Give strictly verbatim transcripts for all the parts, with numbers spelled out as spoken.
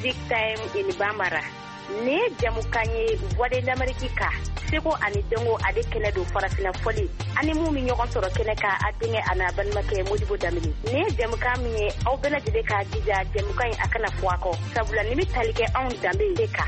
Music Time in Bambara. Ne jamukanye Voix de l'Amérique ka. Seko ani dongo ade kene do farafina foli. Ani mu mi ñogon soro kene ka adinge ana banmake Modibo Damini. Ne jamuka mi aw bela jide ka dija jamukanye akana fuako. Sabula nimi talike on dambe deka.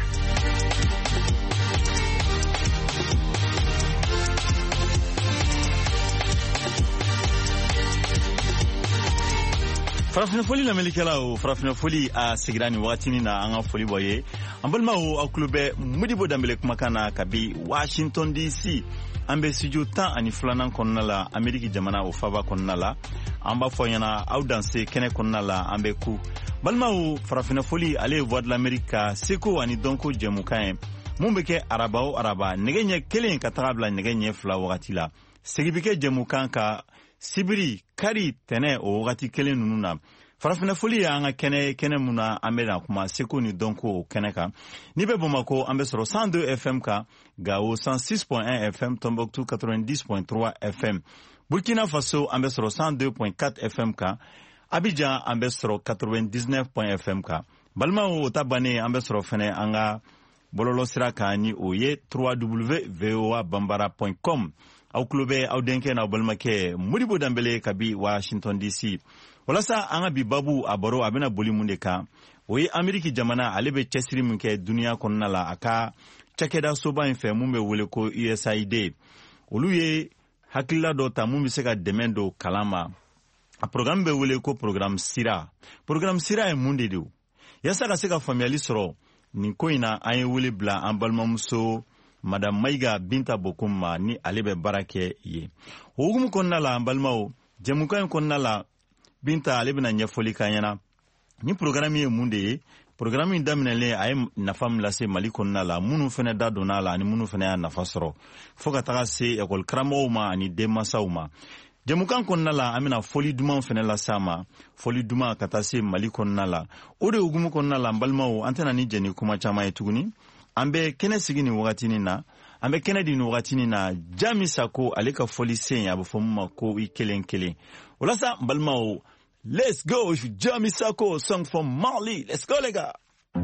Farafina foli la melikela o farafina foli a sigirani watini na anga foli boye ambalma o aklube Modibo Dambele kumakana kabi Washington D C ambe studio tan ani flanan konnala Ameriki jamana o fava konnala amba foyana au danser kene konnala ambe ku balma o farafina foli ale Voix de l'Amérique seko ani donko jemukaen mumbeke arabao araba negenye kelen katabla negenye fla wakati la segibike jemukan ka Sibiri kari tene o wagati kelen nunu na farafina foli ya anga kene kene muna amena kuma seko ni donko kene ka ni be Bamako ambe soro cent deux F M ka Gao cent six point un F M Tombouctou quatre-vingt-dix point trois F M Burkina Faso ambe soro cent deux point quatre F M ka Abidjan ambe soro quatre-vingt-dix-neuf point F M ka balma o tabane ambe soro fene anga bololo siraka ni oye w w w point v o a bambara point com au klube au denke na balmake Modibo Dambele kabi Washington D C wala sa anga bi babu abaro abena boli munde ka oyi Ameriki jamana alebe chesiri munke dunia konnala aka chakeda soba infe mumbe wole ko U S A I D oluye hakilla do ta mumbi seka demendo kalama a programme be wole ko programme Sira programme Sira e munde do yasa ka seka familiali soro ni koina aye wole bla ambalma muso Madame Maiga Binta Bokuma ni alebe barake ye. Ogumu konna la ambalmao, jemuka konna la Binta alebe na nyafoli kanyana. Ni programi ye munde ye, programi ndaminele aye nafam lase mali konna la, munu fene da donala ni munu fene ya nafasoro. Foka taka se ekol krama uma ani demasa uma. Jemuka konna la amina foli duma fene la sama, foli duma katase mali konna la. Ode ogumu konna la ambalmao, antena ni jeni kuma chama etuguni. Ambe kene sigini wakatini na ambe kene di wakatini na Jami Sako aleka foli sen ya bufumma ko i kelen kelen olasa balmao let's go Jami Sako song from Mali let's go lega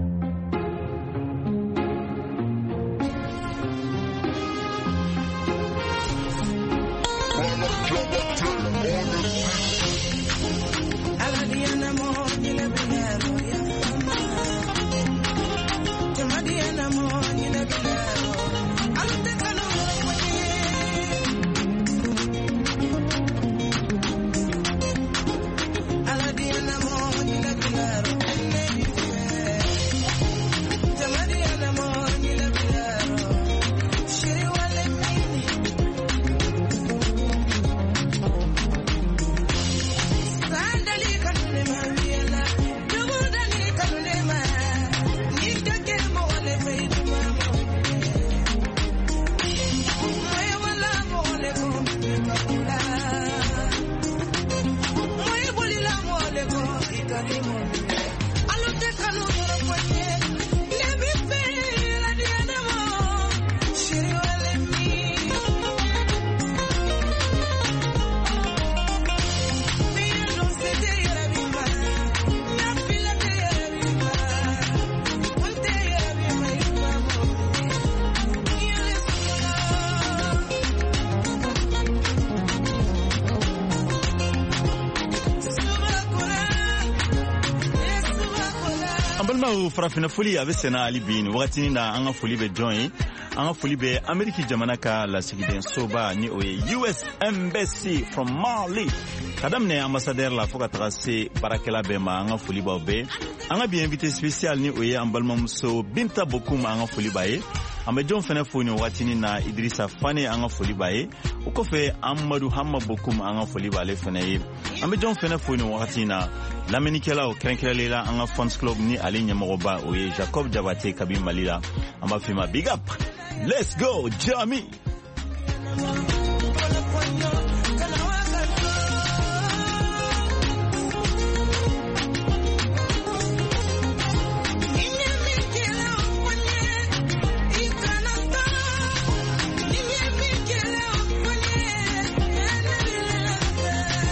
farafina foli abe sena ali bin wakati na anga foli be join anga foli be Ameriki jamana ka la sigiden soba ni oye U S Embassy from Mali kadam ne ambassadeur la foka tracé barakela be ma anga foli ba be anga bi invité spécial ni oye ambalma muso Binta Bokuma anga foli baye amba jon fene foni wakati ni na Idrissa Fane anga foli baye ukofe Amadou Hamma Bokum anga foli bale fene amba jon fene foni wakati na Lamenikela o Krenkelela anga Fans Club ni Ali Nyamoba oye Jacob Jabate Kabim Malila amba fima big up let's go Jami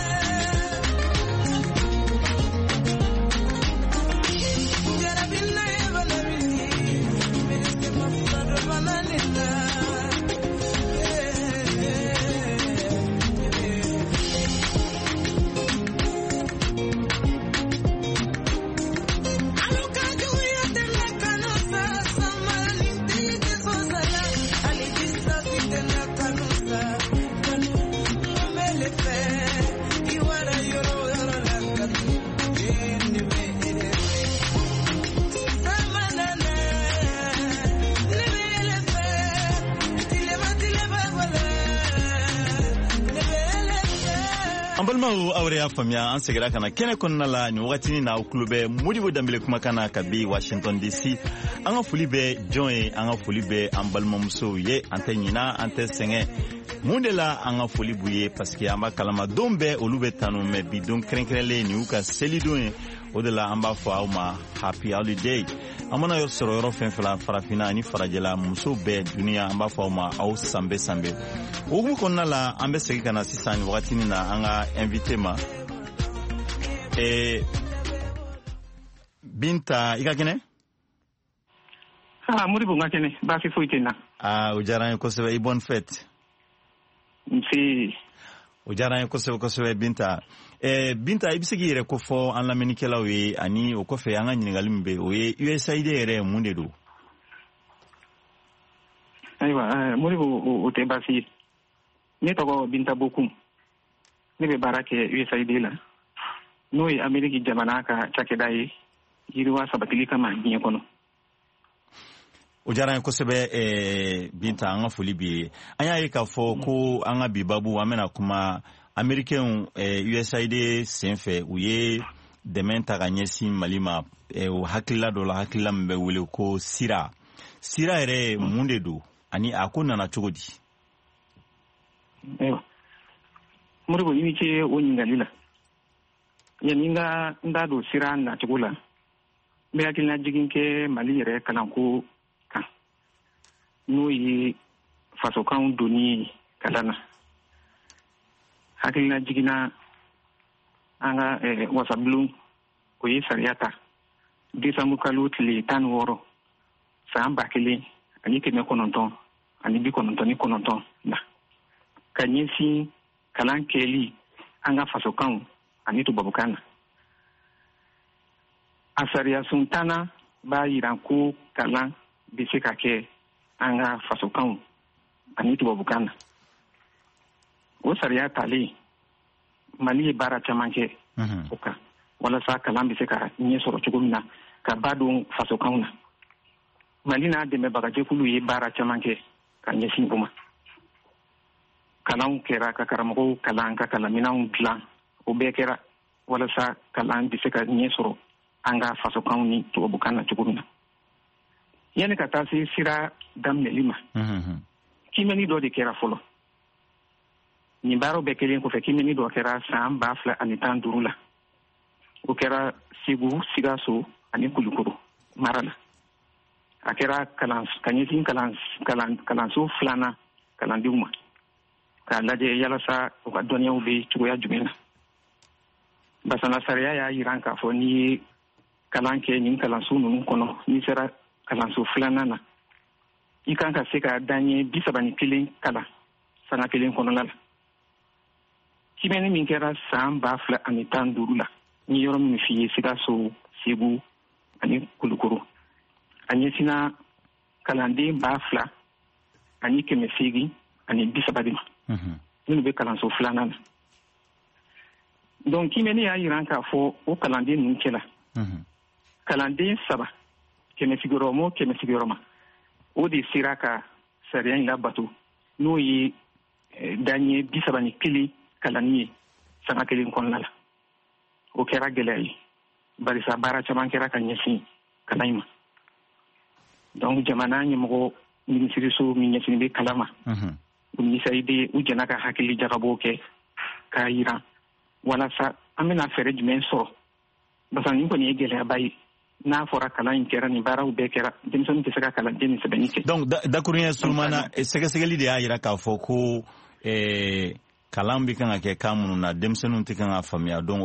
Get up in there. balimaw aw y'a faamuya an segira kana kɛnɛ kɔnɔna la ni wagati na aw tulo bɛ Modibo Dembele kumakana ka bi Washington D C. An ka foli bɛ jɔn ye, an ka foli bɛ an balimamusow ye, an tɛ ɲina an tɛ sɛgɛn. Mun de la an ka foli b'u ye parce que an b'a kalama don bɛɛ olu bɛ tanu mɛ bi don kɛrɛnkɛrɛnlen nin y'u ka selidon ye. O de la an b'a fɔ aw ma happy holiday. An mana sɔrɔ yɔrɔ fɛn fɛn farafina ani farajɛla muso bɛɛ duniya an b'a fɔ aw ma aw sanbe sanbe. O hukumu kɔnɔna la an bɛ segin ka na sisan nin wagati na an ka invité ma. Eh, Binta i ka kɛnɛ? Ah, Modibo n ka kɛnɛ baasi foyi tɛ n na. Ah, o diyara n ye kosɛbɛ i bonne fête. Nse. O diyara n ye kosɛbɛ kosɛbɛ Binta. Eh, Binta i bɛ se k'i yɛrɛ kofɔ an lamɛnnikɛlaw ye ani o kɔfɛ an ka ɲininkali min bɛ o ye U S A I D yɛrɛ mun de don? Ayiwa Modibo o tɛ baasi ye. Ne tɔgɔ Binta Bokum. Ne bɛ baara kɛ U S A I D la. N'o ye Ameriki jamana ka cakɛda ye yiriwa sabatili kama diɲɛ kɔnɔ. O diyara n ye kosɛbɛ eh, Binta an ka foli b'i ye. An y'a ye k'a fɔ ko an ka bi babu an bɛna kuma Américains eh, U S A I D senfɛ u ye dɛmɛ ta ka ɲɛsin Mali ma eh, o hakilila dɔ la hakilila min bɛ wele ko sira. Sira yɛrɛ mun de don ani a ko nana cogo di? Ayiwa Modibo i ni ce o ɲininkali la. Yani n ka n da don sira nacogo la n bɛ hakilina jigin kɛ Mali yɛrɛ kalanko kan n'o ye fasokanw donni kalan na. Hakilina jiginna an ka eh, wasabulon o ye sariya ta Desanburu kalo tile tan ni wɔɔrɔ san ba kelen ani kɛmɛ kɔnɔntɔn ani bi kɔnɔntɔn ni kɔnɔntɔn na ka ɲɛsin kalan kɛli an ka fasokanw ani tubabukan na. A sariya suntana b'a jira ko kalan bɛ se ka kɛ an ka fasokanw ani tubabukan na. O sariya talen Mali ye baara caman kɛ o kan walasa kalan bɛ se ka ɲɛ sɔrɔ cogo min na ka ba don fasokanw na. Mali n'a dɛmɛbagajɛkulu ye baara caman kɛ ka ɲɛsin o ma. Kalanw kɛra ka karamɔgɔw kalan ka kalanminɛnw dilan o bɛɛ kɛra walasa kalan bɛ se ka ɲɛ sɔrɔ an ka fasokanw ni tubabukan na cogo min na. Yani ka taa se sira daminɛli ma kimɛni dɔ de kɛra fɔlɔ. Nin baaraw bɛɛ kelen kɔfɛ kimɛni dɔ kɛra san ba fila ani tan duuru la. O kɛra Segu, Sikaso ani Kulukoro mara la. A kɛra kalan ka ɲɛsin kalan kalan kalanso filanan kalandenw ma k'a lajɛ yalasa u ka dɔnniyaw bɛ cogoya jumɛn na. Basana sariya y'a jira k'a fɔ n'i ye kalan kɛ nin kalanso ninnu kɔnɔ n'i sera kalanso filanan na i kan ka se ka daɲɛ bi saba ni kelen kalan sanga kelen kɔnɔna la. Kimɛni min kɛra san ba fila ani tan duuru la ni yɔrɔ min f'i ye Sikaso, Segu ani Kulukoro a ɲɛsinna kalanden ba fila ani kɛmɛ seegin ani bi saba de ma minnu bɛ kalanso filanan na. Donc kimɛni y'a jira k'a fɔ o kalanden ninnu cɛla kalanden saba kɛmɛ sigiyɔrɔma o kɛmɛ sigiyɔrɔma o de sera ka sariya in labato n'o ye daɲɛ bi saba ni kelen kalanni ye sanga kelen kɔnɔna la. O kɛra gɛlɛya ye barisa baara caman kɛra ka ɲɛsin kalan in ma. Donc jamana ɲɛmɔgɔ minisiriso min ɲɛsinnen bɛ kalan ma U S A I D u jɛna ka hakili jagabɔ kɛ k'a jira walasa an bɛna fɛɛrɛ jumɛn sɔrɔ barisa nin kɔni ye gɛlɛyaba ye. N'a fɔra kalan in kɛra nin baaraw bɛɛ kɛra denmisɛnnin tɛ se ka kalanden ni sɛbɛnni kɛ. Donc dakuruɲɛ surumana sɛgɛsɛgɛli de y'a jira k'a fɔ ko kalan bɛ kan ka kɛ kan minnu na denmisɛnninw tɛ kan ka faamuya donc